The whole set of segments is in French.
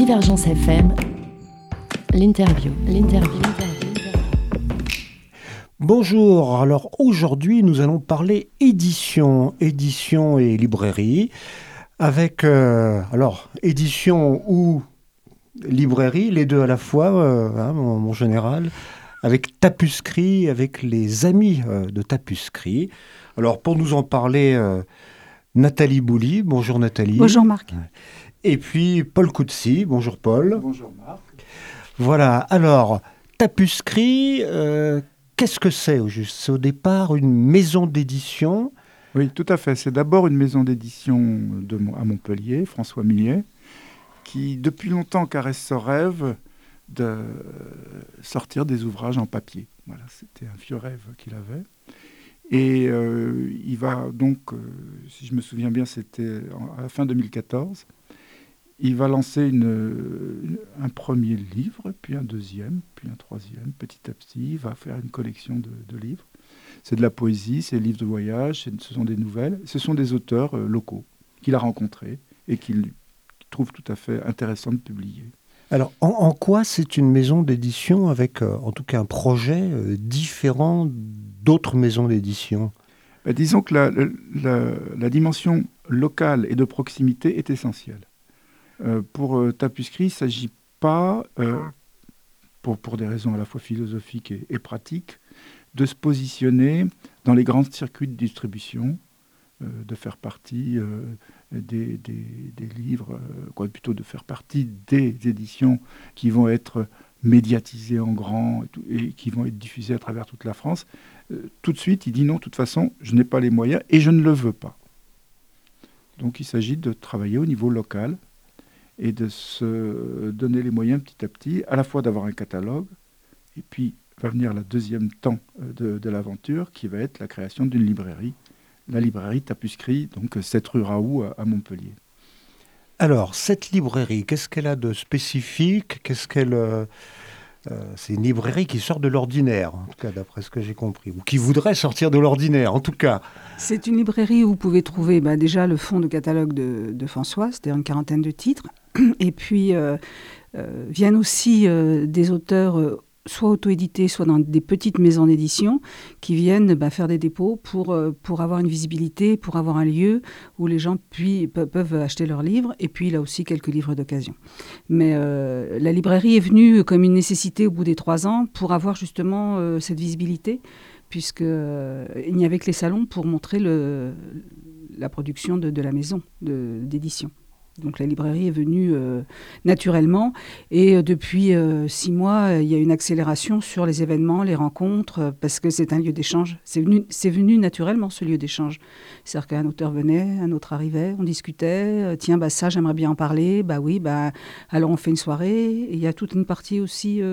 Divergence FM, l'interview. Bonjour, alors aujourd'hui nous allons parler édition et librairie, avec édition ou librairie, les deux à la fois, mon général, avec Tapuscrit, avec les amis de Tapuscrit. Alors pour nous en parler, Nathalie Bouli, bonjour Nathalie. Bonjour Marc. Et puis Paul Coutsi, bonjour Paul. Bonjour Marc. Voilà, alors Tapuscrit, qu'est-ce que c'est au juste ? C'est au départ une maison d'édition. Oui, tout à fait. C'est d'abord une maison d'édition à Montpellier, François Millet, qui depuis longtemps caresse ce rêve de sortir des ouvrages en papier. Voilà, c'était un vieux rêve qu'il avait. Et il va donc, si je me souviens bien, c'était à la fin 2014, il va lancer un premier livre, puis un deuxième, puis un troisième. Petit à petit, il va faire une collection de livres. C'est de la poésie, c'est des livres de voyage, ce sont des nouvelles. Ce sont des auteurs locaux qu'il a rencontrés et qu'il trouve tout à fait intéressant de publier. Alors, en quoi c'est une maison d'édition avec, en tout cas, un projet différent d'autres maisons d'édition ? Disons que la dimension locale et de proximité est essentielle. Pour Tapuscrit, il ne s'agit pas, pour des raisons à la fois philosophiques et pratiques, de se positionner dans les grands circuits de distribution, de faire partie des livres, plutôt de faire partie des éditions qui vont être médiatisées en grand et qui vont être diffusées à travers toute la France. Tout de suite, il dit non, de toute façon, je n'ai pas les moyens et je ne le veux pas. Donc il s'agit de travailler au niveau local et de se donner les moyens petit à petit, à la fois d'avoir un catalogue, et puis va venir le deuxième temps de l'aventure, qui va être la création d'une librairie, la librairie Tapuscrit, donc 7 rue Raoult à Montpellier. Alors, cette librairie, qu'est-ce qu'elle a de spécifique ? C'est une librairie qui sort de l'ordinaire, en tout cas d'après ce que j'ai compris, ou qui voudrait sortir de l'ordinaire, en tout cas. C'est une librairie où vous pouvez trouver déjà le fond de catalogue de François, c'est-à-dire une quarantaine de titres, et puis viennent aussi des auteurs soit auto-édités, soit dans des petites maisons d'édition, qui viennent faire des dépôts pour avoir une visibilité, pour avoir un lieu où les gens peuvent acheter leurs livres, et puis là aussi quelques livres d'occasion. Mais la librairie est venue comme une nécessité au bout des 3 ans pour avoir justement cette visibilité, puisqu'il n'y avait que les salons pour montrer la production de la maison d'édition. Donc la librairie est venue naturellement, et depuis 6 mois, il y a une accélération sur les événements, les rencontres, parce que c'est un lieu d'échange. C'est venu naturellement, ce lieu d'échange. C'est-à-dire qu'un auteur venait, un autre arrivait, on discutait, tiens, ça j'aimerais bien en parler, oui, alors on fait une soirée. Et il y a toute une partie aussi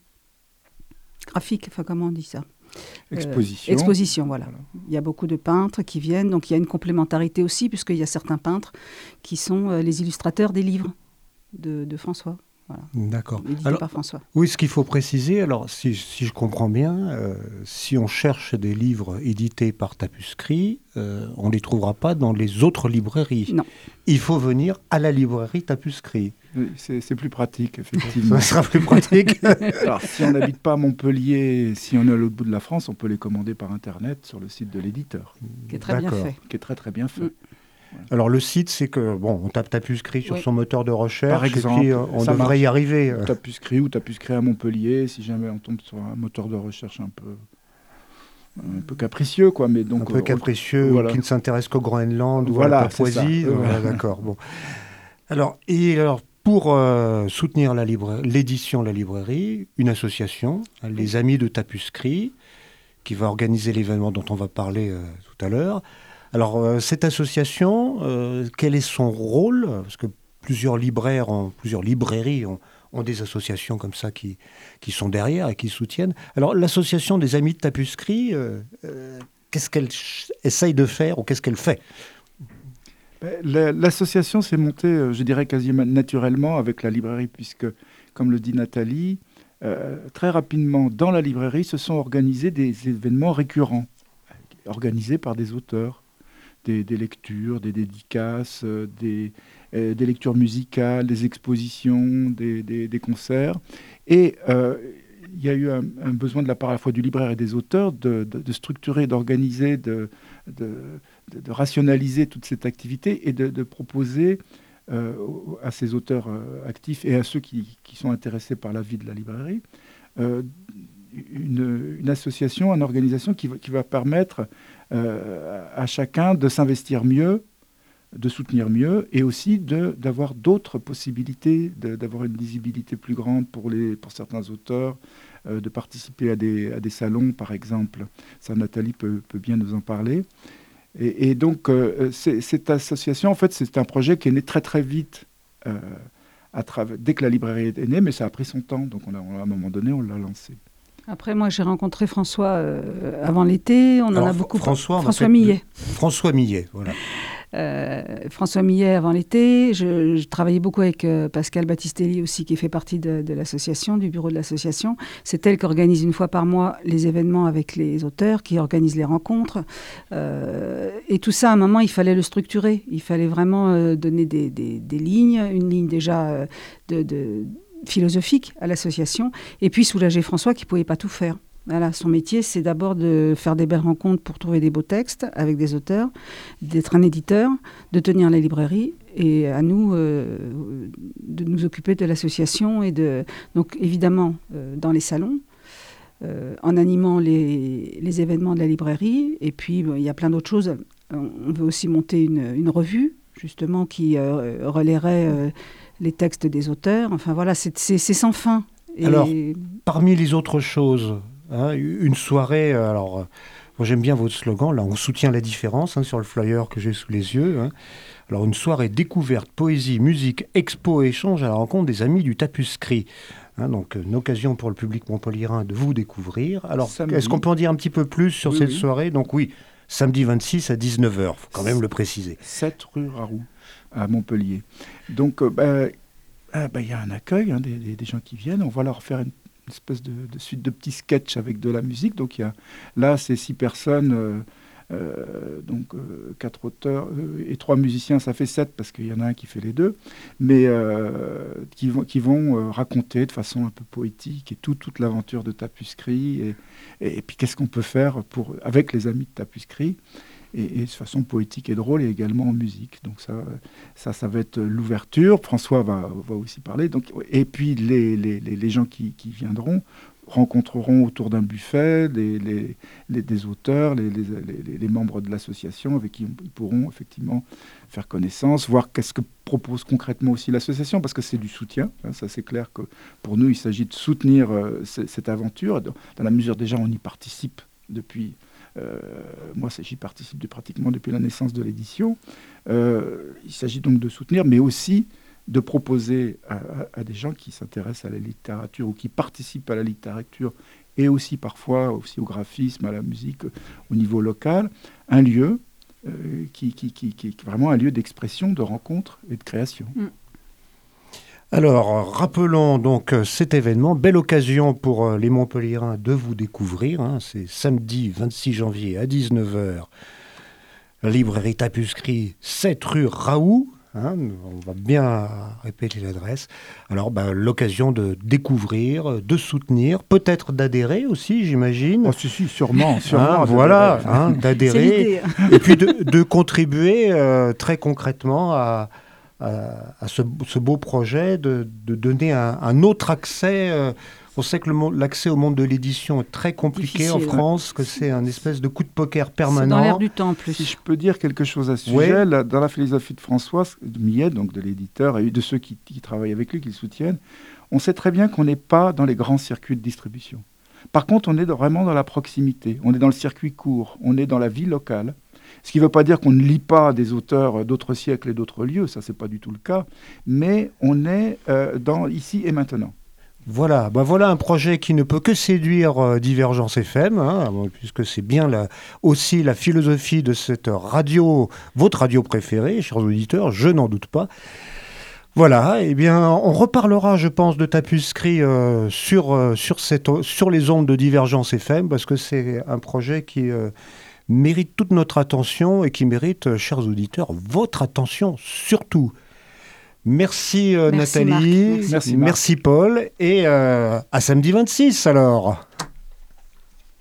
graphique, comment on dit ça ? Exposition, voilà. Il y a beaucoup de peintres qui viennent, donc il y a une complémentarité aussi, puisqu'il y a certains peintres qui sont les illustrateurs des livres de François. Voilà. D'accord. Édité par François. Oui, ce qu'il faut préciser, alors si je comprends bien, si on cherche des livres édités par Tapuscrit, on ne les trouvera pas dans les autres librairies. Non. Il faut venir à la librairie Tapuscrit. Oui, c'est plus pratique, effectivement. Ça sera plus pratique. Alors, si on n'habite pas à Montpellier, si on est à l'autre bout de la France, on peut les commander par Internet sur le site de l'éditeur. Qui est très bien fait. Qui est très très bien fait. Voilà. Alors le site, c'est que on tape Tapuscrit sur son moteur de recherche, par exemple, et puis on devrait y arriver. Tapuscrit ou Tapuscrit à Montpellier, si jamais on tombe sur un moteur de recherche un peu capricieux, quoi, mais donc un peu capricieux, voilà. Qui ne s'intéresse qu'au Groenland ou à la Papouasie. Voilà, d'accord. Bon. Alors pour soutenir l'édition de la librairie, une association, les Amis de Tapuscrit, qui va organiser l'événement dont on va parler tout à l'heure. Alors, cette association, quel est son rôle ? Parce que plusieurs librairies ont des associations comme ça qui sont derrière et qui soutiennent. Alors, l'association des Amis de Tapuscrit, qu'est-ce qu'elle essaye de faire ou qu'est-ce qu'elle fait ? L'association s'est montée, je dirais, quasiment naturellement avec la librairie, puisque, comme le dit Nathalie, très rapidement, dans la librairie, se sont organisés des événements récurrents, organisés par des auteurs, des lectures, des dédicaces, des lectures musicales, des expositions, des concerts. Et il y a eu un besoin de la part à la fois du libraire et des auteurs de structurer, d'organiser, de rationaliser toute cette activité et de proposer à ces auteurs actifs et à ceux qui sont intéressés par la vie de la librairie une association, une organisation qui va permettre à chacun de s'investir mieux, de soutenir mieux et aussi d'avoir d'autres possibilités, d'avoir une lisibilité plus grande pour certains auteurs, de participer à des salons, par exemple. Ça, Nathalie peut bien nous en parler. Et donc, cette association, en fait, c'est un projet qui est né très, très vite dès que la librairie est née, mais ça a pris son temps. Donc, à un moment donné, on l'a lancé. Après, moi, j'ai rencontré François avant l'été. On en a beaucoup. François Millet. François Millet, voilà. François Millet avant l'été. Je travaillais beaucoup avec Pascal Battistelli aussi, qui fait partie de l'association, du bureau de l'association. C'est elle qui organise une fois par mois les événements avec les auteurs, qui organise les rencontres. Et tout ça, à un moment, il fallait le structurer. Il fallait vraiment donner des lignes, une ligne déjà philosophique à l'association, et puis soulager François qui ne pouvait pas tout faire. Voilà, son métier, c'est d'abord de faire des belles rencontres pour trouver des beaux textes avec des auteurs, d'être un éditeur, de tenir la librairie, et à nous de nous occuper de l'association, donc évidemment dans les salons, en animant les événements de la librairie, et puis il y a plein d'autres choses. On veut aussi monter une revue, justement, qui relayerait les textes des auteurs. Enfin voilà, c'est sans fin. Alors, parmi les autres choses, une soirée, moi j'aime bien votre slogan, là, on soutient la différence, sur le flyer que j'ai sous les yeux. Alors, une soirée découverte, poésie, musique, expo et échange à la rencontre des amis du Tapuscrit. Donc, une occasion pour le public montpelliérain de vous découvrir. Alors, est-ce qu'on peut en dire un petit peu plus sur cette soirée ? Donc oui, samedi 26 à 19h, il faut quand même le préciser. 7 rue Raroux, à Montpellier. Donc, il y a un accueil, des gens qui viennent. On va leur faire une espèce de suite de petits sketchs avec de la musique. Donc, là, c'est 6 personnes, 4 auteurs et 3 musiciens. Ça fait 7 parce qu'il y en a un qui fait les deux. Mais qui vont raconter de façon un peu poétique et toute l'aventure de Tapuscrit. Et puis, qu'est-ce qu'on peut faire avec les amis de Tapuscrit et de façon poétique et drôle, et également en musique. Donc ça va être l'ouverture. François va aussi parler. Donc, et puis les gens qui viendront rencontreront autour d'un buffet des auteurs, les membres de l'association avec qui ils pourront effectivement faire connaissance, voir qu'est-ce que propose concrètement aussi l'association, parce que c'est du soutien. Ça, c'est clair que pour nous, il s'agit de soutenir cette aventure. Dans la mesure, déjà, on y participe depuis... moi, j'y participe pratiquement depuis la naissance de l'édition. Il s'agit donc de soutenir, mais aussi de proposer à des gens qui s'intéressent à la littérature ou qui participent à la littérature et aussi parfois aussi au graphisme, à la musique au niveau local, un lieu qui est vraiment un lieu d'expression, de rencontre et de création. Alors, rappelons donc cet événement, belle occasion pour les Montpelliérains de vous découvrir. C'est samedi 26 janvier à 19h, la librairie Tapuscrit, 7 rue Raoult. On va bien répéter l'adresse. Alors, l'occasion de découvrir, de soutenir, peut-être d'adhérer aussi, j'imagine. Oh, si, sûrement. Voilà, d'adhérer. Et puis de contribuer très concrètement à ce beau projet, de donner un autre accès. On sait que l'accès au monde de l'édition est très compliqué en France, que c'est un espèce de coup de poker permanent. C'est dans l'air du temps en plus. Si je peux dire quelque chose à ce sujet, dans la philosophie de François Millet, donc de l'éditeur, et de ceux qui travaillent avec lui, qui le soutiennent, on sait très bien qu'on n'est pas dans les grands circuits de distribution. Par contre, on est vraiment dans la proximité, on est dans le circuit court, on est dans la vie locale. Ce qui ne veut pas dire qu'on ne lit pas des auteurs d'autres siècles et d'autres lieux, ça c'est pas du tout le cas, mais on est dans ici et maintenant. Voilà, voilà un projet qui ne peut que séduire Divergence FM, puisque c'est bien aussi la philosophie de cette radio, votre radio préférée, chers auditeurs, je n'en doute pas. Voilà, eh bien, on reparlera, je pense, de Tapuscrit sur les ondes de Divergence FM, parce que c'est un projet qui mérite toute notre attention et qui mérite, chers auditeurs, votre attention surtout. Merci Nathalie, Marc. merci Paul, et à samedi 26 alors.